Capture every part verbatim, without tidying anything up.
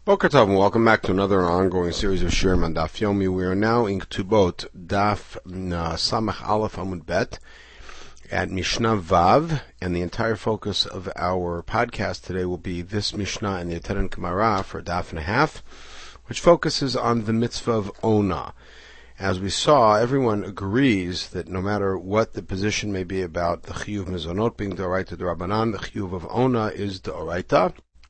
Boker Tov, and welcome back to another ongoing series of Shirim on Daf Yomi. We are now in Ketubot, Daf uh, Samach Aleph Amud Bet, at Mishnah Vav, and the entire focus of our podcast today will be this Mishnah and the attendant Gemara for a daf and a half, which focuses on the mitzvah of Ona. As we saw, everyone agrees that no matter what the position may be about the Chiyuv Mizonot being D'oraita D'Rabbanan, the Chiyuv of Ona is D'oraita.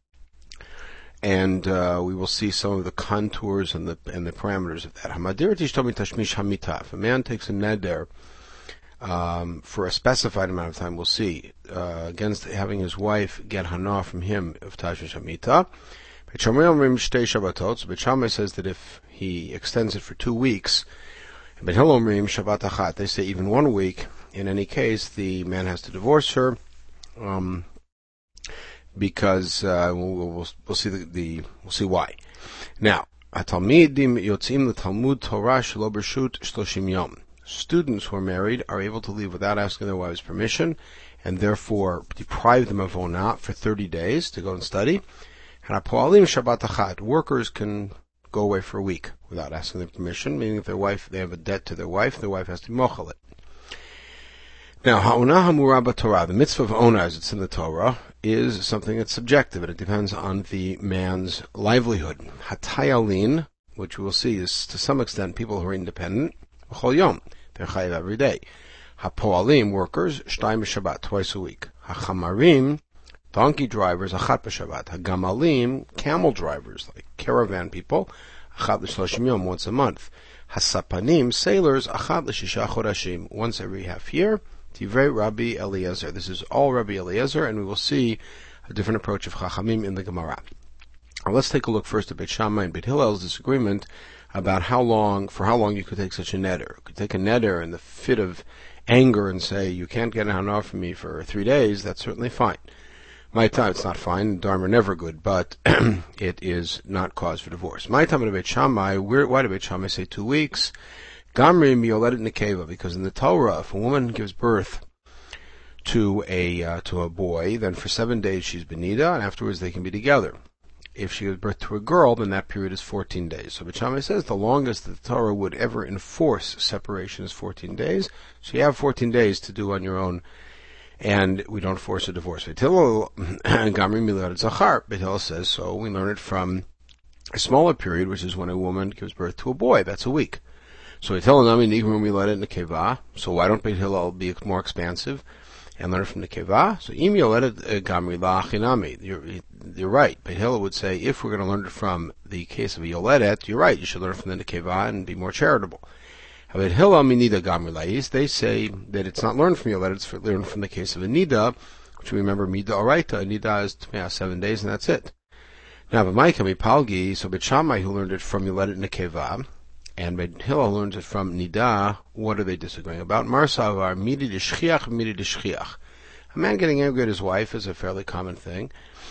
And uh, we will see some of the contours and the and the parameters of that. Hamadir tishtomi tashmish hamita. If a man takes a neder um, for a specified amount of time, we'll see, uh, against having his wife get hana from him of tashmish hamita. Beit Shammai omrim shtei shabbatot. So Beit Shammai says that if he extends it for two weeks, Beit Hillel omrim shabbat achat. They say even one week. In any case, the man has to divorce her. Um, Because uh, we'll, we'll, we'll see the, the we'll see why. Now, Talmidim yotzim l'Talmud Torah shelo b'rshut shloshim yom. Students who are married are able to leave without asking their wives' permission, and therefore deprive them of ona for thirty days to go and study. And hapoalim shabbat achat. Workers can go away for a week without asking their permission, meaning if their wife they have a debt to their wife, their wife has to mochel it. Now, ha'ona hamura b'Torah, the mitzvah of ona, as it's in the Torah, is something that's subjective, and it depends on the man's livelihood. Hatayalin, which we will see, is to some extent people who are independent. Chol yom, they're chayiv every day. Hapoalim, workers, shtayim b'Shabbat, twice a week. Hachamarim, donkey drivers, achat b'Shabbat. Hagamalim, camel drivers, like caravan people, achat l'shloshim yom, once a month. Hasapanim, sailors, achat l'shisha chodashim, once every half year. Divrei Rabbi Eliezer. This is all Rabbi Eliezer, and we will see a different approach of Chachamim in the Gemara. Now let's take a look first at Beit Shammai and Beit Hillel's disagreement about how long, for how long you could take such a neder. You could take a neder in the fit of anger and say, you can't get an hana from me for three days, that's certainly fine. My time, it's not fine, dharma are never good, but it is not cause for divorce. My time at Beit Shammai, why did Beit Shammai say two weeks? Gamri mioledet nekeva, because in the Torah, if a woman gives birth to a uh, to a boy, then for seven days she's benida, and afterwards they can be together. If she gives birth to a girl, then that period is fourteen days. So Beit Shammai says the longest that the Torah would ever enforce separation is fourteen days. So you have fourteen days to do on your own, and we don't force a divorce. Beit Hillel Gamri mioledet zachar. Beit Hillel says so. We learn it from a smaller period, which is when a woman gives birth to a boy. That's a week. So Beit Hillel nami nigru miledet nekeva. So why don't Beit Hillel be more expansive and learn from the nekeva? So im yoledet gamri la'achinami. You're you're right. Beit Hillel would say if we're going to learn it from the case of a yoledet, you're right. You should learn from the nekeva and be more charitable. Beit Hillel minida gamri la'is. They say that it's not learned from yoledet; it's learned from the case of a nida, which we remember mida oraita. A nida is yeah, seven days and that's it. Now, but Ma'ikami palgi. So Beit Shammai, who learned it from yoledet nekeva, and Beit Hillel learns it from Nida. What are they disagreeing about? Marsavar, midi d'shchiach, midi d'shchiach. A man getting angry at his wife is a fairly common thing.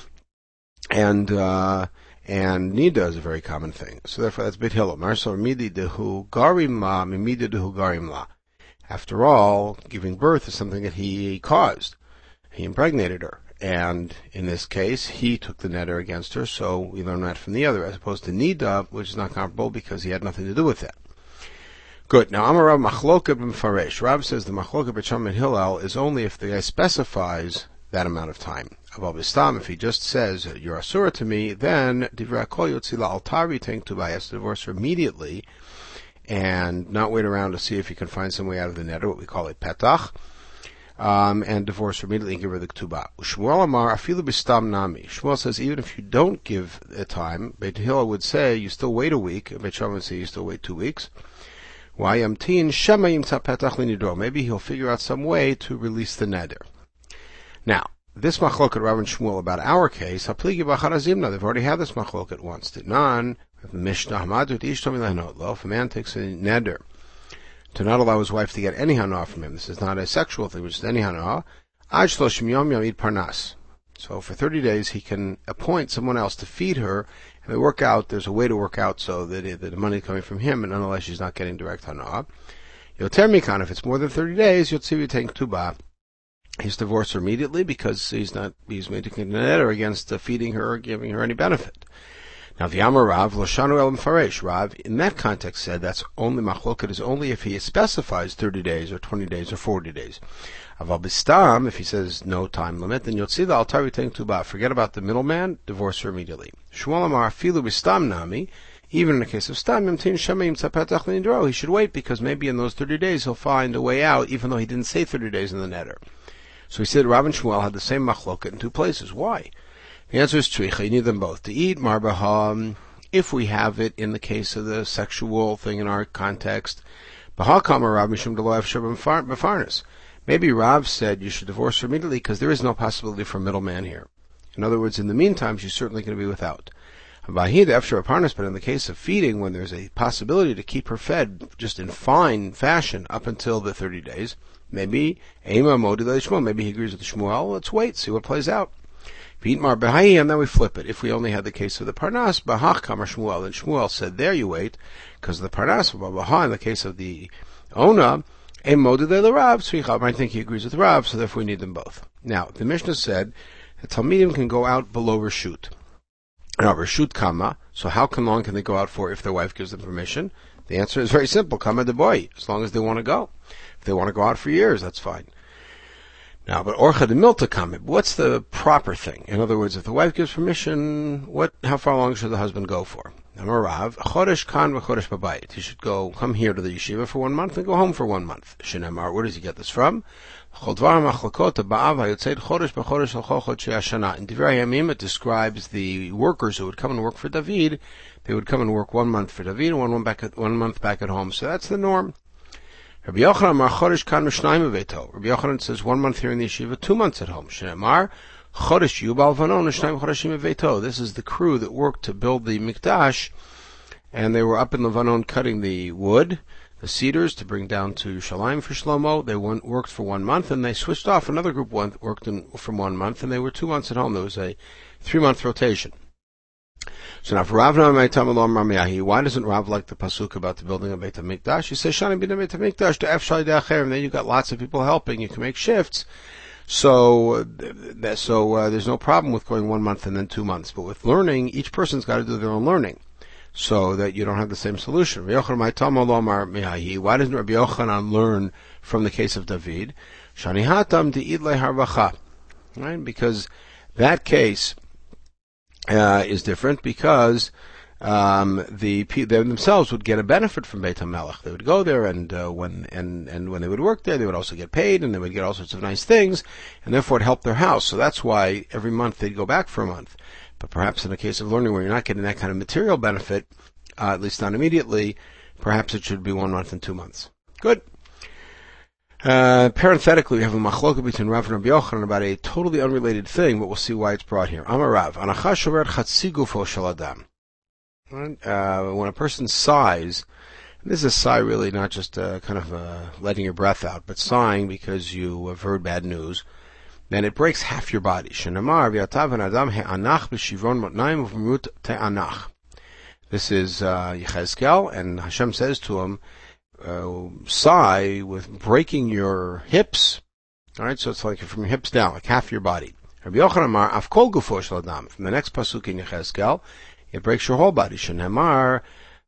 And, uh, and Nida is a very common thing. So therefore that's Beit Hillel. Marsavar, midi dehu garim la, midi dehu garim la. After all, giving birth is something that he caused. He impregnated her. And in this case, he took the neder against her, so we learn that from the other, as opposed to Nida, which is not comparable because he had nothing to do with that. Good. Now, Amar Rav Machloka b'Mefaresh. Rav says the Machloka Beit Shammai and Hillel is only if the guy specifies that amount of time. Aval Bistam, if he just says, you're asura to me, then Divrei Kol Yotzi La'altari Tank Tuba has to divorce her immediately, and not wait around to see if he can find some way out of the neder, what we call a petach. Um, and divorce her immediately and give her the ketubah. Shmuel Amar afilu b'stam nami. Shmuel says even if you don't give a time, Beit Hillel would say you still wait a week. Beit Shammai would say you still wait two weeks. Why yamtin shema yimtza petach linidro? Maybe he'll figure out some way to release the neder. Now, this machloket Rav and Shmuel about our case, hapligi b'charazimna. They've already had this machloket once. Did non mishnah hamadut ishtom ilanot. If a man takes a neder to not allow his wife to get any hana from him. This is not a sexual thing, which is any hana. Ad shloshim yom yamid parnas. So for thirty days he can appoint someone else to feed her, and they work out, there's a way to work out so that, it, that the money is coming from him, and nonetheless she's not getting direct hana. Yoter mikan, if it's more than thirty days, yotzivi tank tuba. He's divorced her immediately because he's not, he's making a neder against uh, feeding her or giving her any benefit. Now, V'yamar Rav, L'shanu el Mfaresh. Rav, in that context, said that's only machloket is only if he specifies thirty days or twenty days or forty days. Aval Bistam, if he says no time limit, then you'll see the altar retaining tuba. Forget about the middleman, divorce her immediately. Shmuel Amar Filu Bistam Nami, even in the case of Stam, Yamtin Shemim Tzapetach L'Nidro, he should wait because maybe in those thirty days he'll find a way out, even though he didn't say thirty days in the netter. So he said Rav and Shmuel had the same machloket in two places. Why? The answer is tzricha. You need them both to eat marbaha. If we have it in the case of the sexual thing in our context, bahakama Rav mishum delo efshar b'farnas. Maybe Rav said you should divorce her immediately because there is no possibility for a middleman here. In other words, in the meantime, she's certainly going to be without. Bahid efshar b'farnas, but in the case of feeding, when there's a possibility to keep her fed just in fine fashion up until the thirty days, maybe ema modi leishmuel. Maybe he agrees with Shmuel. Let's wait, see what plays out. V'itmar b'hayi, and then we flip it. If we only had the case of the parnas, b'hach kamar Shmuel, then Shmuel said, there you wait, because the parnas, b'ha, in the case of the ona, em moded le Rav, tzricha, I think he agrees with Rav, so therefore we need them both. Now, the Mishnah said that Talmidim can go out below Reshut. Now, Reshut kama, so how long can they go out for if their wife gives them permission? The answer is very simple, kama de boy, as long as they want to go. If they want to go out for years, that's fine. Now, but orcha de milta kamib, what's the proper thing? In other words, if the wife gives permission, what, how far long should the husband go for? Amarav, chodesh kan v'chodesh babayit. He should go, come here to the yeshiva for one month and go home for one month. Shinamar, where does he get this from? In Divrei Yamim, it describes the workers who would come and work for David. They would come and work one month for David and one month back at, one month back at home. So that's the norm. Rabbi Yochanan chodesh kan v'shnayim v'veito. Rabbi Yochanan says one month here in the yeshiva, two months at home. Shnei chodesh yubal vanon v'shnayim chodeshim v'veito. This is the crew that worked to build the mikdash, and they were up in Lebanon cutting the wood, the cedars, to bring down to Yerushalayim for Shlomo. They went, worked for one month, and they switched off. Another group went, worked in, from one month, and they were two months at home. There was a three-month rotation. So now, for Rav Nami, why doesn't Rav like the pasuk about the building of Beit HaMikdash? He says, Shani b'nei Beit HaMikdash to Efshai de'acher, and then you've got lots of people helping. You can make shifts. So, uh, so uh, there's no problem with going one month and then two months. But with learning, each person's got to do their own learning, so that you don't have the same solution. Why doesn't Rabbi Yochanan learn from the case of David? Shani hatam de'id leharvacha, right? Because that case Uh, is different because um, the they themselves would get a benefit from Beit HaMelech. They would go there, and uh, when and, and when they would work there, they would also get paid, and they would get all sorts of nice things, and therefore it helped their house. So that's why every month they'd go back for a month. But perhaps in a case of learning where you're not getting that kind of material benefit, uh, at least not immediately, perhaps it should be one month and two months. Good. Uh, parenthetically, we have a machloka between Rav and Rabbi Yochanan about a totally unrelated thing, but we'll see why it's brought here. Amar Rav, anacha shover chatzi gufo shel adam. Uh, when a person sighs, and this is a sigh really not just uh, kind of uh, letting your breath out, but sighing because you have heard bad news, then it breaks half your body. Shenamar v'yatav adam he'anach b'shivron motnaim u'v'mut te'anach. This is uh, Yechezkel, and Hashem says to him, Uh, sigh with breaking your hips. Alright, so it's like from your hips down, like half your body. Rabbi Yochanan Amar, af kol gufo shel adam. From the next pasuk in Yechezkel, it breaks your whole body. Shenemar,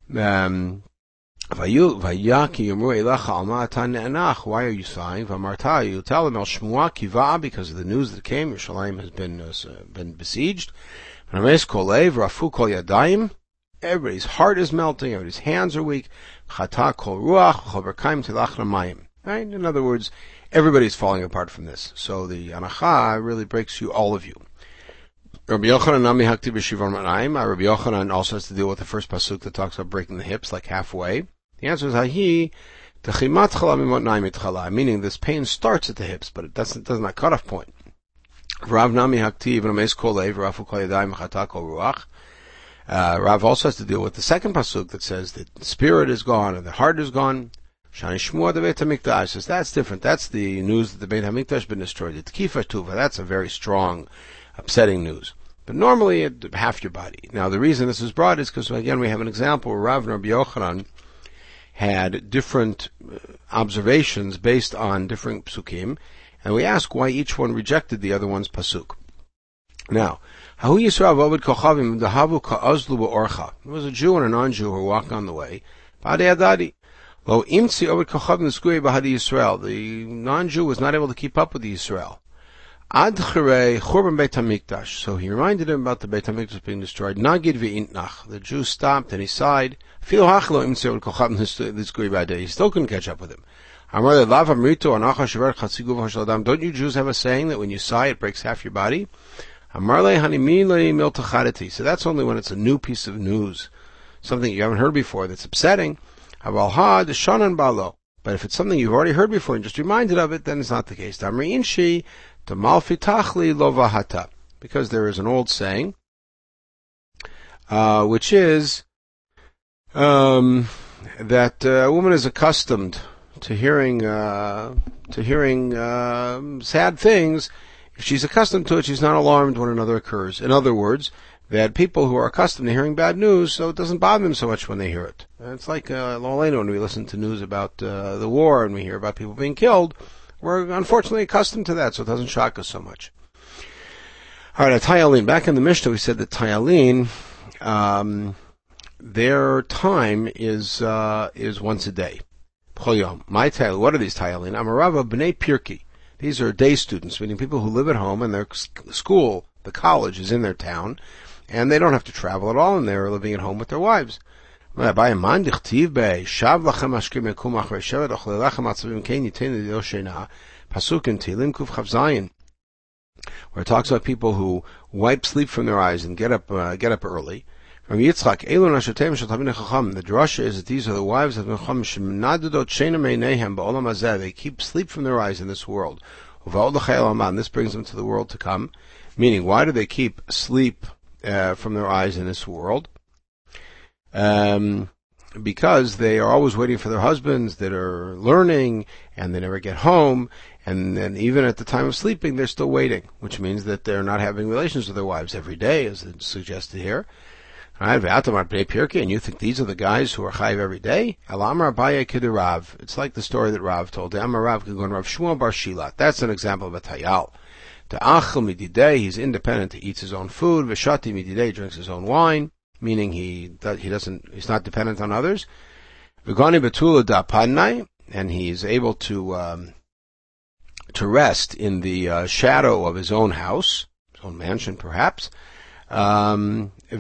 vayaki yomru elecha alma atan ne'anach. Why are you sighing? Vamarta, you tell them el shmua kiva, because of the news that came, Yerushalayim has been uh, been besieged. Rames kolev, rafu kol yadayim. Everybody's heart is melting, everybody's hands are weak. Chata kol ruach, chol berkaim tilach namayim. Right? In other words, everybody's falling apart from this. So the anacha really breaks you, all of you. Rabbi Yochanan nami hakti b'shivon manayim. Rabbi Yochanan also has to deal with the first pasuk that talks about breaking the hips, like halfway. The answer is hahi techimat chala mimot naim itchala, meaning this pain starts at the hips, but it doesn't doesn't have a cutoff point. Rav nami hakti v'names kol lev rafu kol yadayim chata kol ruach. Uh, Rav also has to deal with the second pasuk that says that the spirit is gone and the heart is gone. Shani Shmuel the Beit HaMikdash says that's different. That's the news that the Beit HaMikdash has been destroyed. The Tkifa Tuva, that's a very strong, upsetting news. But normally, it, half your body. Now, the reason this is brought is because, again, we have an example where Rav and Rabbi Yochanan had different observations based on different psukim, and we ask why each one rejected the other one's pasuk. Now, Hahu Yisrael v'Ovid Kochavim Dahavu Ka'azlu Ba'orcha. There was a Jew and a non-Jew who were walking on the way. Ba'adei Adadi. Lo Imtzi Ovid Kochavim L'Skuri B'Hadi Yisrael. The non-Jew was not able to keep up with the Yisrael. Ad Chirei Churban Beit HaMikdash. So he reminded him about the Beit HaMikdash being destroyed. Nagid v'intnach. The Jew stopped and he sighed. Filo hachlo imtzi Ovid Kochavim L'Skuri B'Hadi. He still couldn't catch up with him. Don't you Jews have a saying that when you sigh it breaks half your body? So that's only when it's a new piece of news, something you haven't heard before that's upsetting. But if it's something you've already heard before and just reminded of it, then it's not the case. Because there is an old saying, uh, which is um, that uh, a woman is accustomed to hearing uh, to hearing uh, sad things. If she's accustomed to it, she's not alarmed when another occurs. In other words, that people who are accustomed to hearing bad news, so it doesn't bother them so much when they hear it. And it's like uh, when we listen to news about uh, the war and we hear about people being killed. We're unfortunately accustomed to that, so it doesn't shock us so much. All right, Tayalin. Back in the Mishnah, we said that Tayalin, um, their time is uh, is once a day. My Tayalin. What are these Tayalin? Amarava b'nei Pirki. These are day students, meaning people who live at home and their school, the college, is in their town, and they don't have to travel at all, and they're living at home with their wives. Where it talks about people who wipe sleep from their eyes and get up uh, get up early. From Yitzchak, the drasha is that these are the wives of the Chacham. They keep sleep from their eyes in this world. And this brings them to the world to come. Meaning, why do they keep sleep uh, from their eyes in this world? Um, because they are always waiting for their husbands that are learning, and they never get home, and then even at the time of sleeping, they're still waiting, which means that they're not having relations with their wives every day, as it's suggested here. And you think these are the guys who are chayiv every day? It's like the story that Rav told. That's an example of a tayal. He's independent. He eats his own food. He drinks his own wine, meaning he he doesn't. He's not dependent on others. And he's able to um, to rest in the uh, shadow of his own house, his own mansion, perhaps. Um, but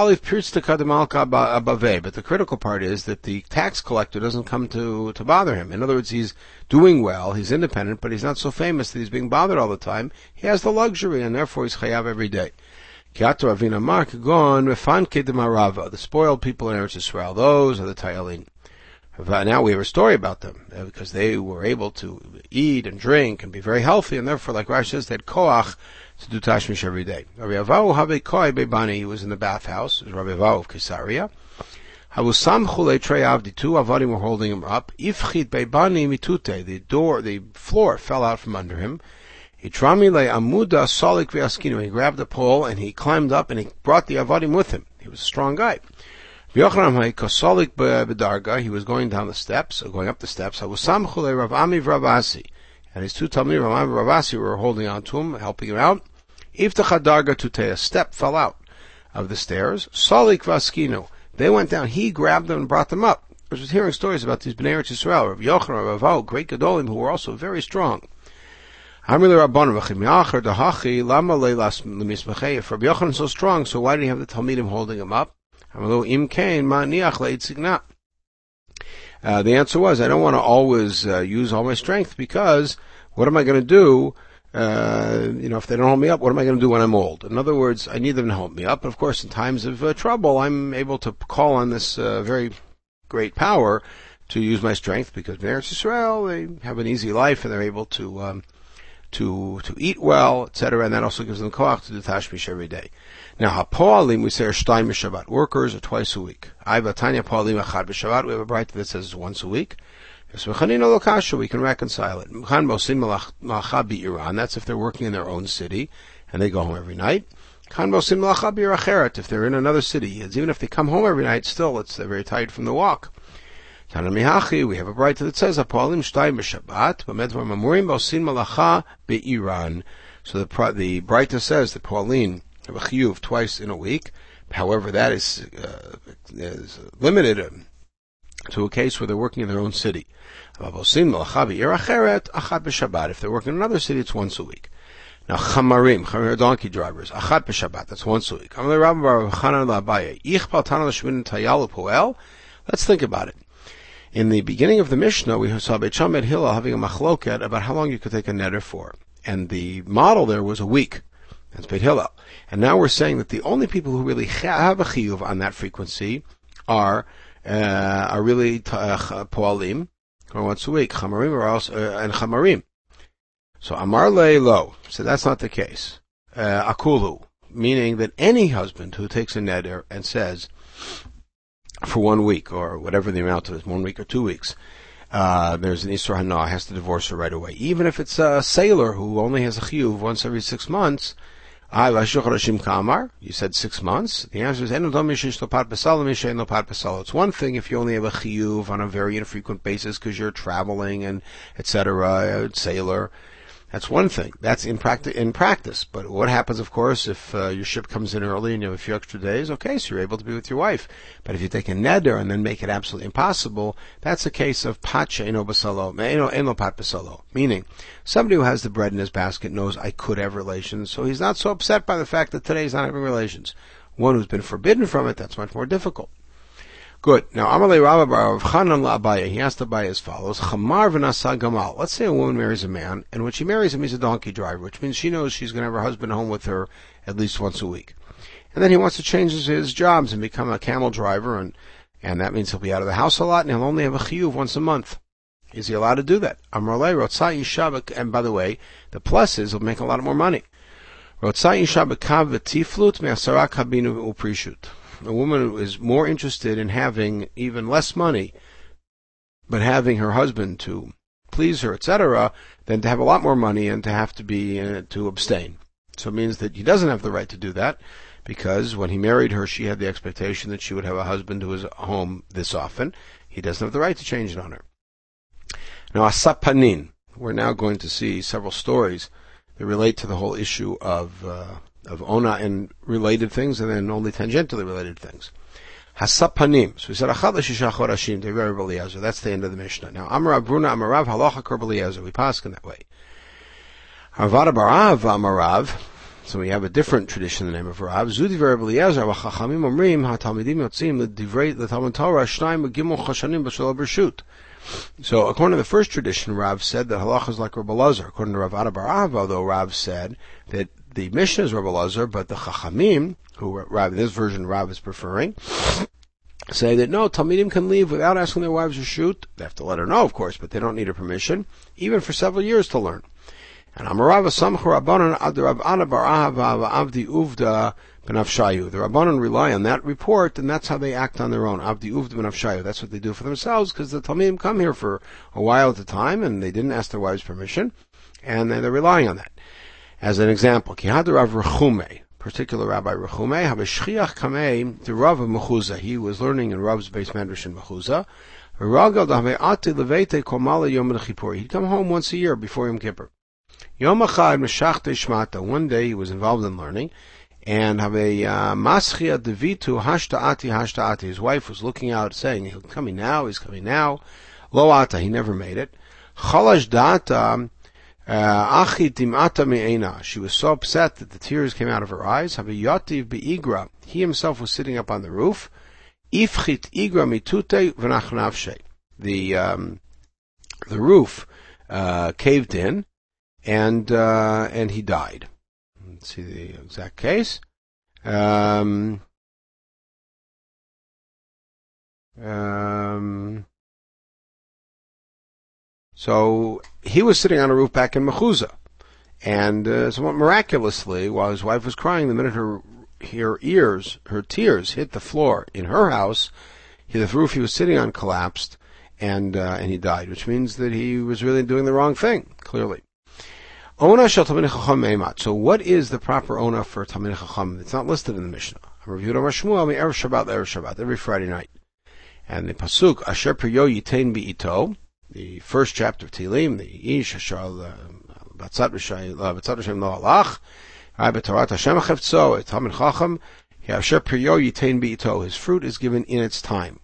the critical part is that the tax collector doesn't come to, to bother him. In other words, he's doing well, he's independent, but he's not so famous that he's being bothered all the time. He has the luxury, and therefore he's chayav every day. The spoiled people in Eretz Yisrael, those are the Tayalin. Now we have a story about them, because they were able to eat and drink and be very healthy, and therefore, like Rashi says, they had koach to do tashmish every day. Rabbi Avahu have koi bebani. He was in the bathhouse. It was Rabbi Avahu of Caesarea. Havusam chulei trei avdi. Two avadim were holding him up. Ifchit bebani mitute. The door, the floor fell out from under him. Itrami le amuda solik v'askinu. He grabbed the pole and he climbed up and he brought the avadim with him. He was a strong guy. V'yochanan hay kosolik bedarga. He was going down the steps, or going up the steps. Havusam chulei Rav Ami v'Ravasi. And his two Talmidim, Rav Ami and Ravasi, were holding on to him, helping him out. Iftacha darga tutei, a step fell out of the stairs. Solik vaskinu, they went down. He grabbed them and brought them up. I was hearing stories about these Bnei Eretz Yisrael, Rav Yochanan, Rav Avahu, great Gedolim, who were also very strong. If Rabbi Yochanan is so strong, so why did he have the Talmidim holding him up? Uh, the answer was, I don't want to always uh, use all my strength, because what am I going to do? Uh, you know, if they don't hold me up, what am I going to do when I'm old? In other words, I need them to hold me up. Of course, in times of uh, trouble, I'm able to call on this uh, very great power to use my strength, because in Eretz Yisrael, they have an easy life and they're able to um, to to eat well, et cetera. And that also gives them koach to do tashmish every day. Now, hapoalim, we say are shtayim b'Shabbat. Workers are twice a week. Ayva poalim achad b'Shabbat. We have a bright that says once a week. We can reconcile it. That's if they're working in their own city and they go home every night. If they're in another city, even if they come home every night, still it's they're very tired from the walk. We have a bright that says So the the Breita says that Paulin have a chiyuv twice in a week. However, that is, uh, is limited to a case where they're working in their own city. If they're working in another city, it's once a week. Now, chamarim, chamarim donkey drivers, achat b'Shabbat, that's once a week. Let's think about it. In the beginning of the Mishnah, we saw Beit Shammai and Hillel having a machloket about how long you could take a neder for. And the model there was a week. That's Beit Hillel. And now we're saying that the only people who really have a chiyuv on that frequency are, uh, are really, uh, poalim, or once a week, chamarim, or also, uh, and chamarim. So Amar le lo. So that's not the case. Uh, akulu, meaning that any husband who takes a neder and says, for one week, or whatever the amount of it is, one week or two weeks, uh, there's an Isur Hana, has to divorce her right away. Even if it's a sailor who only has a chiyuv once every six months, you said six months. The answer is, it's one thing if you only have a chiyuv on a very infrequent basis because you're traveling and et cetera, a sailor. That's one thing. That's in practice. In practice, but what happens, of course, if uh, your ship comes in early and you have a few extra days? Okay, so you're able to be with your wife. But if you take a neder and then make it absolutely impossible, that's a case of pacha eno basalo, eno pat basalo. Meaning, somebody who has the bread in his basket knows I could have relations, so he's not so upset by the fact that today he's not having relations. One who's been forbidden from it, that's much more difficult. Good. Now, Amalei Rabba Bar of Chanan LaAbaya, he has to buy as follows. Chamar v'nasa gamal. Let's say a woman marries a man, and when she marries him, he's a donkey driver, which means she knows she's going to have her husband home with her at least once a week. And then he wants to change his, his jobs and become a camel driver, and, and that means he'll be out of the house a lot, and he'll only have a chiyuv once a month. Is he allowed to do that? Amalei Rotzai Yisha, and by the way, the plus is he'll make a lot more money. Rotzai Yisha b'kav v'tiflut me'asara kabinu u'prishut. A woman is more interested in having even less money, but having her husband to please her, et cetera, than to have a lot more money and to have to be uh, to abstain. So it means that he doesn't have the right to do that, because when he married her, she had the expectation that she would have a husband who was at home this often. He doesn't have the right to change it on her. Now, asapanin. We're now going to see several stories that relate to the whole issue of uh, of ona and related things, and then only tangentially related things. Hasapanim. So we said, Achad l'shisha chodashim, Devar Eliezer. That's the end of the Mishnah. Now, Amarav Bruna Amarav Halacha Kor Eliezer. We pass in that way. Harvada Barav Amarav. So we have a different tradition in the name of Rav. Zudi Devar Eliezer. V'chachamim Omrim HaTalmidim Yotzim L'Divrei L'Talmud Torah Shnayim Gimel Chashanim B'Shelo B'Rshut. So according to the first tradition, Rav said that Halacha is like Rabbi Elazar. According to Rav Ada Barav, although Rav said that the Mishnah is Rabbi Elazar, but the Chachamim, who Rav, in this version Rav is preferring, say that no, Talmidim can leave without asking their wives to shoot. They have to let her know, of course, but they don't need her permission, even for several years to learn. And Amarav Samchu Rabbanan Ad Rav Ana Bar Ahava Avdi Uvda Benafshayu. The Rabbanan rely on that report, and that's how they act on their own. Avdi Uvda Benafshayu. That's what they do for themselves, because the Talmidim come here for a while at a time, and they didn't ask their wives permission, and they're relying on that. As an example, Kihad Rav Rechume, particular Rabbi Rechume, Habeshchiach Kamei, the Rav of Mechuzah. He was learning in Rav's base medrash in Mechuzah. He'd come home once a year before Yom Kippur. Yom Achad Meshach Shmata. One day he was involved in learning, and have a Maschia Devitu Hashtaati Hashtaati. His wife was looking out, saying, "He's coming now. He's coming now." Lo Ata. He never made it. Chalash Data. Achi timata me'ena. She was so upset that the tears came out of her eyes. Haviyativ be'igra. He himself was sitting up on the roof. Ifchit igra mitute v'nachnavshe. The um, the roof uh, caved in, and uh, and he died. Let's see the exact case. Um, um, So he was sitting on a roof back in Mechuzah, and uh, somewhat miraculously, while his wife was crying, the minute her her ears, her tears hit the floor in her house, the roof he was sitting on collapsed, and uh, and he died, which means that he was really doing the wrong thing, clearly. Ona shel Talmidei Chacham Meimat. So what is the proper ona for Talmidei Chacham? It's not listed in the Mishnah. Reviewed on Shmuel Erev Shabbat, Erev Shabbat, every Friday night. And the pasuk Asher Priyo Yitain Bi'ito, the first chapter of Tehillim, the Ish Hashal Batzat Rishayim Lo Halach, His fruit is given in its time.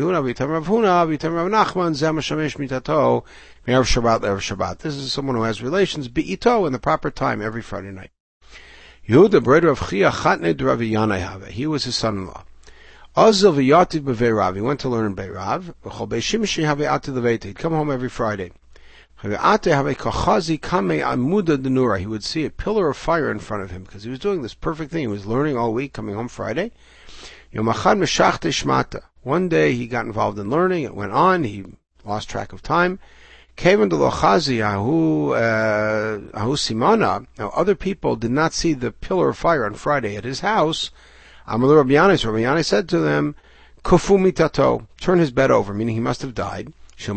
This is someone who has relations be'ito in the proper time every Friday night. Yehuda, brother of Chia, Chatne de Ravi Yanai, he was his son-in-law. Azil v'yativ b'vei Rav, he went to learn in Bei Rav. V'chol be'shimshi have ati levete, he'd come home every Friday. He would see a pillar of fire in front of him because he was doing this perfect thing. He was learning all week, coming home Friday. One day he got involved in learning. It went on. He lost track of time. Now other people did not see the pillar of fire on Friday at his house. Rabbi Yanai said to them, Kufu mitato, turn his bed over, meaning he must have died. Because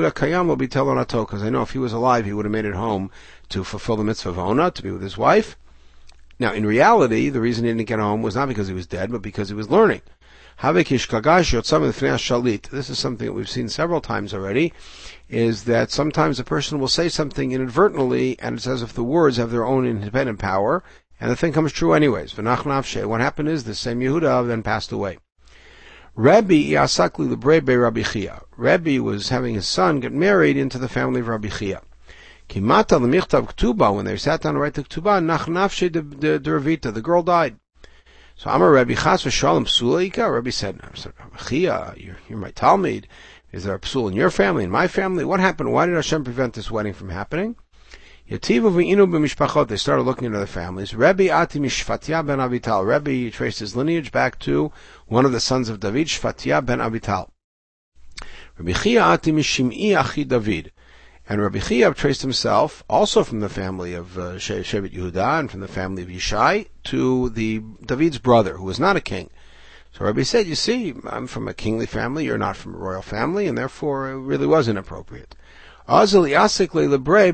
I know if he was alive, he would have made it home to fulfill the mitzvah of Ona, to be with his wife. Now, in reality, the reason he didn't get home was not because he was dead, but because he was learning. This is something that we've seen several times already, is that sometimes a person will say something inadvertently, and it's as if the words have their own independent power, and the thing comes true anyways. What happened is, the same Yehuda then passed away. Rabbi Yasakli Lebrebe Rabbi Chia. Rabbi was having his son get married into the family of Rabbi Chia. Kimata l'michtav k'tuba, when they sat down to write the k'tuba, nach nafshe de Ravita, the girl died. So Amar Rabbi Chas v'shalom psulaika. Rabbi said, Rabbi Chia, you're, you're my Talmud. Is there a psul in your family, in my family? What happened? Why did Hashem prevent this wedding from happening? Yativu v'inu b'mishpachot. They started looking into their families. Rabbi ati mishfatya ben Avital. Rabbi traced his lineage back to one of the sons of David, Shfatya ben Avital. Rabbi Chia ati mishim'i achi David. And Rabbi Chia traced himself also from the family of uh, Shevet Yehuda and from the family of Yishai to the David's brother, who was not a king. So Rabbi said, you see, I'm from a kingly family, you're not from a royal family, and therefore it really was inappropriate. So then they went to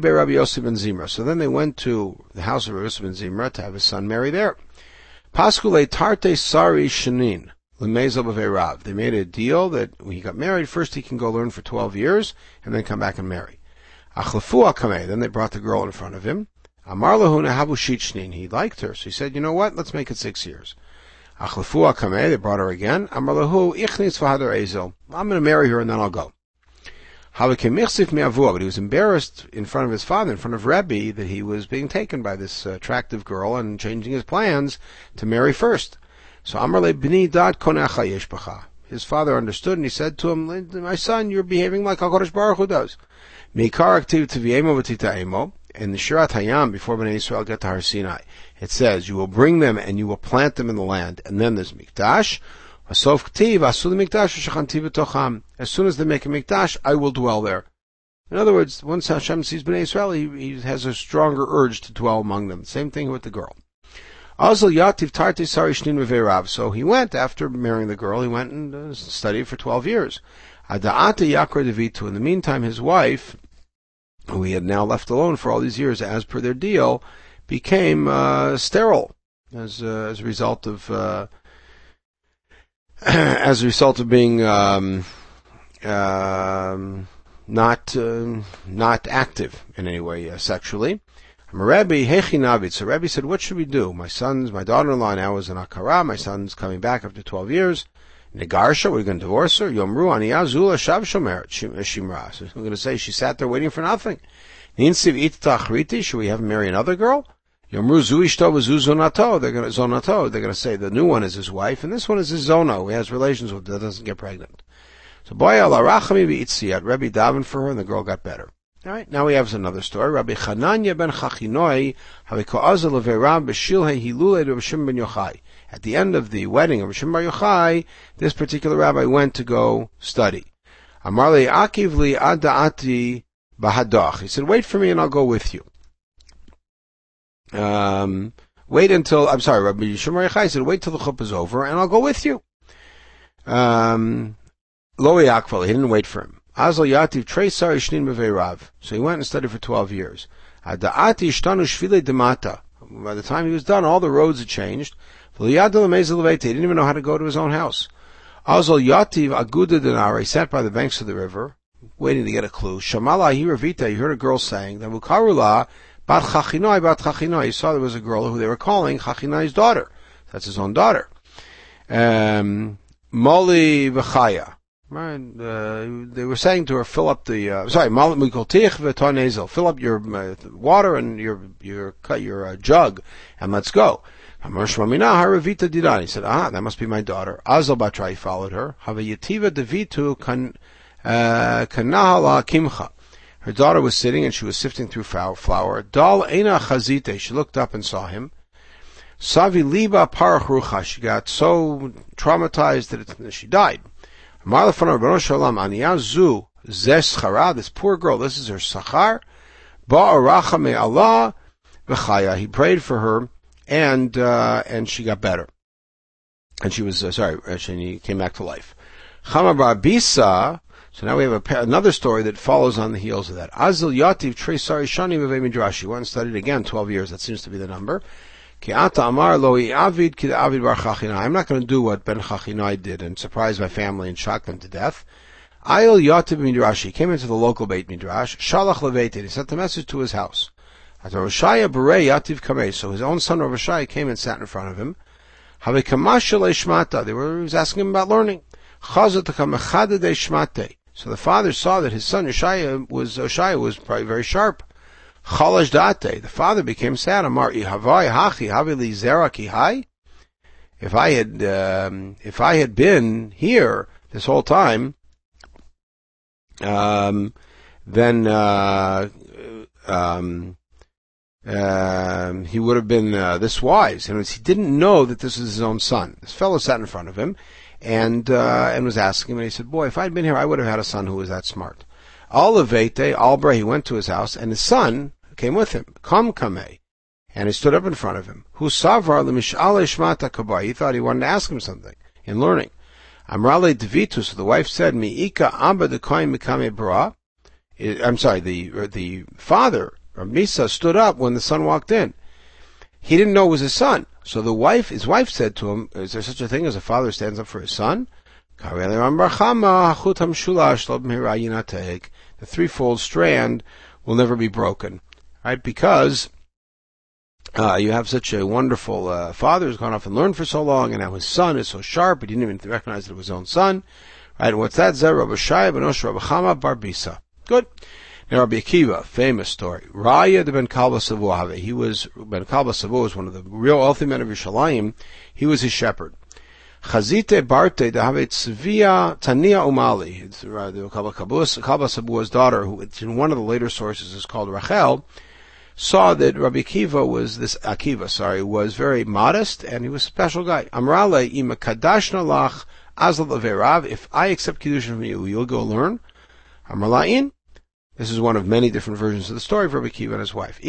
the house of Rabbi Yosef ben Zimra to have his son marry there. Paskule tarte sari shenin lemezel b'vei Rav. They made a deal that when he got married, first he can go learn for twelve years and then come back and marry. Achlafu akameh. Then they brought the girl in front of him. Amar lahu nehavu shit shnin. He liked her, so he said, you know what? Let's make it six years. Achlafu akameh. They brought her again. Amar lahu ichnis v'hadar ezel. I'm going to marry her and then I'll go. But he was embarrassed in front of his father, in front of Rebbe, that he was being taken by this uh, attractive girl and changing his plans to marry first. So Amar b'ni dad konecha yesh b'cha. His father understood and he said to him, my son, you're behaving like HaKadosh Baruch Hu does. Meikar aktiv t'vi'emo v'tita'emo. In the Shirat Hayam, before Bnei Yisrael get to Har Sinai, it says, you will bring them and you will plant them in the land, and then there's Mikdash. As soon as they make a mikdash, I will dwell there. In other words, once Hashem sees Bnei Yisrael, he, he has a stronger urge to dwell among them. Same thing with the girl. So he went, after marrying the girl, he went and uh, studied for twelve years. In the meantime, his wife, who he had now left alone for all these years, as per their deal, became uh, sterile as, uh, as a result of... Uh, as a result of being um, um, not uh, not active in any way uh, sexually. Rabbi Hechinavit. So Rabbi said, "What should we do? My son's, my daughter-in-law now is an akara. My son's coming back after twelve years. Negarsha, we're going to divorce her. Yomru aniyazula shav shomer shimra. So we're going to say she sat there waiting for nothing. Ninsiv itachriti. Should we have him marry another girl? Yomru zu ishto v'zu zonato. They're going to zonato. They're going to say the new one is his wife, and this one is his zona, who he has relations with, that doesn't get pregnant. So boy ala rachami v'itziat. Rabbi davened for her, and the girl got better. All right. Now we have another story. Rabbi Chananya ben Chachinoi havikoazel leveram b'shilhei hilulei Rabbi Shimon ben Yochai. At the end of the wedding of Rabbi Shimon ben Yochai, this particular rabbi went to go study. Amar le akiv li ad da'ati bahadach. He said, "Wait for me, and I'll go with you." Um, wait until, I'm sorry, Rabbi Shimon Yochai said, wait till the chuppah is over and I'll go with you. Um, Lo yakval, he didn't wait for him. Azal yativ trei sari shnin b'vei Rav. So he went and studied for twelve years. Ada'ati ishtanu shvilei demata. By the time he was done, all the roads had changed. He didn't even know how to go to his own house. Azal yativ aguda denara. He sat by the banks of the river, waiting to get a clue. Shamala hi ravita. He heard a girl saying, Navukarula Bat Chachinoi, Bat Chachinoi. He saw there was a girl who they were calling Chachinoi's daughter. That's his own daughter. Um, Moli v'chaya. Right, uh, they were saying to her, fill up the, uh, sorry, Moli mikoltich v'tonezel. Fill up your uh, water and your, your, your uh, jug, and let's go. He said, ah, that must be my daughter. Azal Batrai followed her. Havayativa devitu kan, uh, kanahala kimcha. Her daughter was sitting and she was sifting through flour. Dal ena chazite. She looked up and saw him. Savi liba parach rucha. She got so traumatized that it, she died. Marlafana Rabbeinu Shalom aniyazu zeschara. This poor girl. This is her sachar. Ba'aracha me Allah v'chaya. He prayed for her. And, uh, and she got better. And she was, uh, sorry, she came back to life. Chama bar Bisa, so now we have a, another story that follows on the heels of that. Azil Yativ Trei Sari Shani B'vei Midrash. She went and studied again, twelve years, that seems to be the number. Ki ata amar lo avid ki avid bar Chachinai. I'm not going to do what Ben Chachinai did and surprise my family and shock them to death. Ayil Yativ Midrash. He came into the local Beit Midrash. Shalach Leveitin. He sent a message to his house. So his own son Rav Shaya came and sat in front of him. They were he was asking him about learning. So the father saw that his son Oshaya was Oshaya was probably very sharp. The father became sad. If I had um, if I had been here this whole time, um, then uh, um, Um, he would have been uh, this wise. And he didn't know that this was his own son. This fellow sat in front of him and uh, and was asking him, and he said, boy, if I'd been here, I would have had a son who was that smart. Alavete, Albra, he went to his house, and his son came with him. Kam Kameh. And he stood up in front of him. Hu Savar Lemish'ale Shmata Kabai. He thought he wanted to ask him something in learning. Amrale Devitu, so the wife said, Mi'ika Amba Dekoim Mikame Bara. I'm sorry, the the father Rav Misa stood up when the son walked in. He didn't know it was his son. So the wife, his wife said to him, is there such a thing as a father stands up for his son? The threefold strand will never be broken. Right? Because uh, you have such a wonderful uh, father who's gone off and learned for so long, and now his son is so sharp, he didn't even recognize that it was his own son. Right? And what's that? Zer Rabbi Shaya ben Osh Rabbi Chama bar Bisa. Good. Now Rabbi Akiva, famous story. Raya de Ben Kalba Savu. He was, Ben Kalba Savu was one of the real wealthy men of Yerushalayim. He was his shepherd. Chazite Barte de Have Tzvia Tania Umali. The Kalba Savu's daughter, who in one of the later sources is called Rachel, saw that Rabbi Akiva was, this Akiva, sorry, was very modest and he was a special guy. Amrale ima kadashna lach azal averav. If I accept Kiddushin from you, you'll go learn. Amralain. This is one of many different versions of the story of Rabbi Akiva and his wife.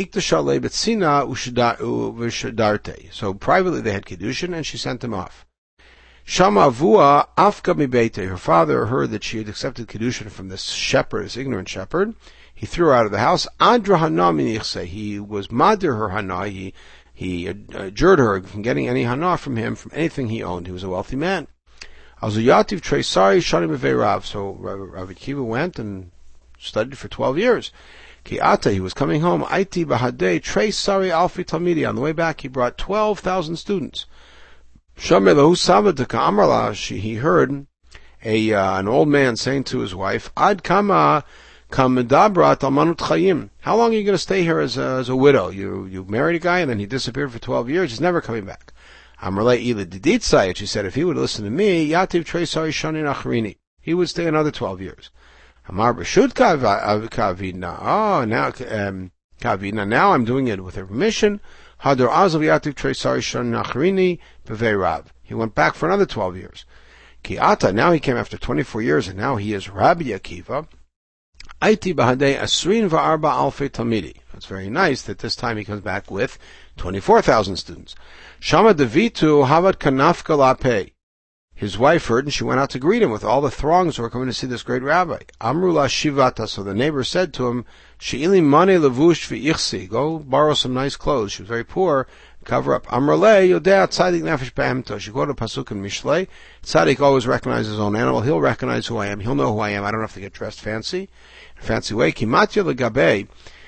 So privately they had Kiddushin and she sent him off. Shama Avua Afka Mibete. Her father heard that she had accepted Kiddushin from this shepherd, this ignorant shepherd. He threw her out of the house. Adra Hana Minichse. He was madir her Hana. He, he adjured her from getting any Hana from him, from anything he owned. He was a wealthy man. Azuyativ Tresari Shani Beverav. So Rabbi Akiva went and studied for twelve years. Ki'ata, he was coming home. Aiti bahadei trei sari alfi talmidi. On the way back, he brought twelve thousand students. Shamelahu sabadaka amrala. He heard a uh, an old man saying to his wife, Ad kama kamedabrat almanut chayim. How long are you going to stay here as a, as a widow? You you married a guy and then he disappeared for twelve years. He's never coming back. Amrale ila diditzayat. She said, if he would listen to me, yativ trei sari shani nachrini. He would stay another twelve years. Amar b'shut kavina. Oh, now um, kavina. Now I'm doing it with her permission. Hadar azav yativ treisari shan nachrini b'veirav. He went back for another twelve years. Ki'ata. Now he came after twenty-four years, and now he is Rabbi Akiva. Aiti b'hadei asrin va'arba alfei talmidi. It's very nice that this time he comes back with twenty-four thousand students. Shama devitu havad kanafka lapei. His wife heard, and she went out to greet him with all the throngs who were coming to see this great rabbi. Amrula shivata. So the neighbor said to him, She'ili mane levush v'ichsi. Go borrow some nice clothes. She was very poor. Cover up. Amrale yodea tzadik nefesh behemto. She quoted a pasuk in Mishlei. Tzadik always recognizes his own animal. He'll recognize who I am. He'll know who I am. I don't have to get dressed fancy. In a fancy way. Kimatya legabe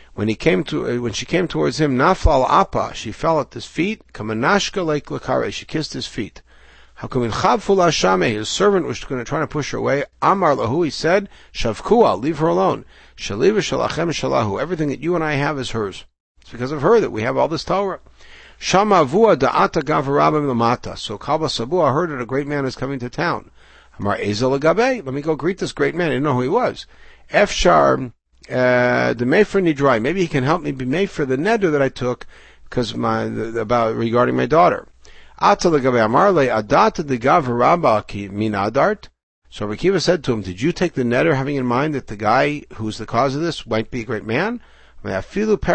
When he came to, when she came towards him, nafal apa, she fell at his feet. Kamanashka like lakare, she kissed his feet. How come in chavfula shame? His servant was going to try to push her away. Amar lahu, he said, shavkua, leave her alone. Shaliva shalachem shalahu, everything that you and I have is hers. It's because of her that we have all this Torah. Shama avua da'ata gavarabim lamata. So Kalba Sabua heard that a great man is coming to town. Amar ezel agabe, let me go greet this great man. I didn't know who he was. Efshar uh, the mefer nidrai. Maybe he can help me be mefer the neder that I took because my the, about regarding my daughter. Ata legabe amar le adata de gavaraba ki minadart. So Rabbi Akiva said to him, did you take the neder having in mind that the guy who's the cause of this might be a great man? He said, even if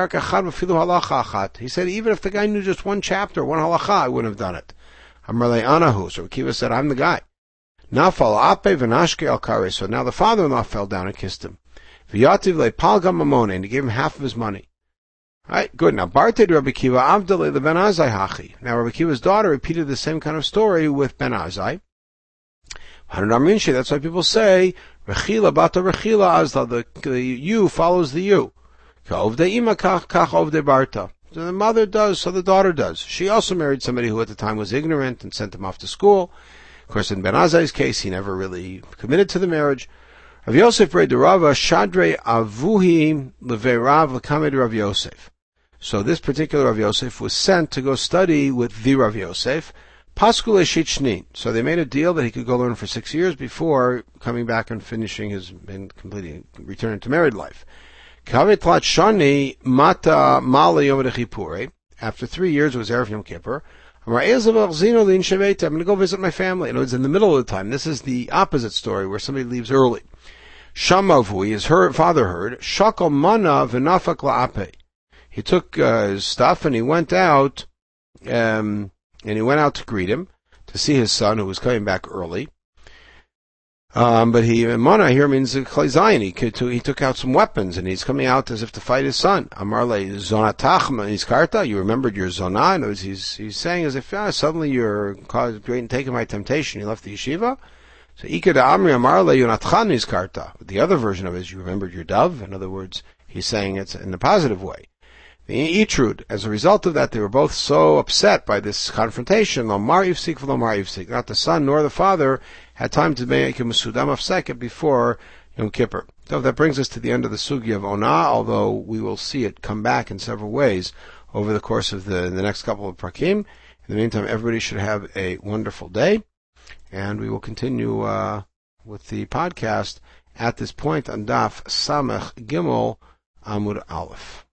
the guy knew just one chapter, one halacha, I wouldn't have done it. Amar le anahu. So Rabbi Akiva said, I'm the guy. Nafal ape v'nashke al kare. So now the father-in-law fell down and kissed him. V'yativ le palga mamone, and he gave him half of his money. Right, good. Now Barted Rabbi Akiva avdale the Ben Azai hachi. Now Rabbi Akiva's daughter repeated the same kind of story with Ben Azai. That's why people say rechila bata rechila azla. The, the you follows the you. Ka'ovde ima kach kach ovde barta. So the mother does, so the daughter does. She also married somebody who at the time was ignorant and sent him off to school. Of course, in Ben Azai's case, he never really committed to the marriage. Rav Yosef Rei de Rava Shadre Avuhi Leverav Lekamed Rav Yosef. So this particular Rav Yosef was sent to go study with the Rav Yosef. Paskule Shichnin. So they made a deal that he could go learn for six years before coming back and finishing his and completing returning to married life. Kavetlat Shani Mata Mala Yom Chipure. After three years, it was Erev Yom Kippur. I'm going to go visit my family. And it was in the middle of the time. This is the opposite story where somebody leaves early. Shamavui, his her father heard. Shakal Mana V'nafak La'ape. He took uh, his stuff and he went out. Um, And he went out to greet him, to see his son, who was coming back early. Um, but he, Mana here means Klei He, he took out some weapons, and he's coming out as if to fight his son. Amarle Zonatach Iskarta, you remembered your Zonah. And he's, he's saying as if, ah, suddenly you're caused great and taken my temptation. You left the yeshiva. So Ikeda Amri Amarle Yonatchan Iskarta. The other version of it is you remembered your dove. In other words, he's saying it's in a positive way. Itrud. As a result of that, they were both so upset by this confrontation. Lomar Yifsik v'Lomar Yifsik. Not the son nor the father had time to make a Masudam of second before Yom Kippur. So that brings us to the end of the Sugi of Onah, although we will see it come back in several ways over the course of the, the next couple of Prakim. In the meantime, everybody should have a wonderful day, and we will continue uh, with the podcast at this point on Daf Samech Gimel Amud Aleph.